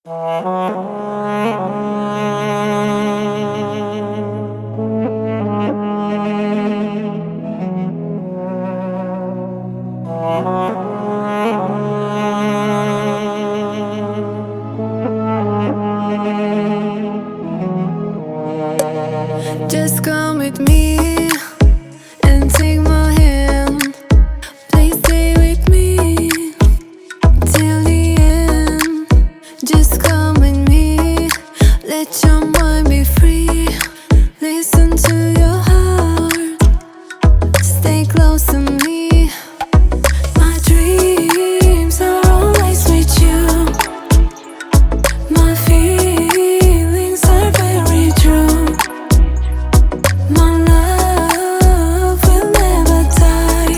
Just come with me and take my hand. Please stay with me till the end. Just come with me, let your mind be free. Listen to your heart, stay close to me. My dreams are always with you. My feelings are very true. My love will never die.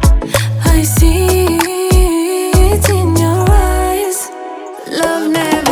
I see it in your eyes. Love never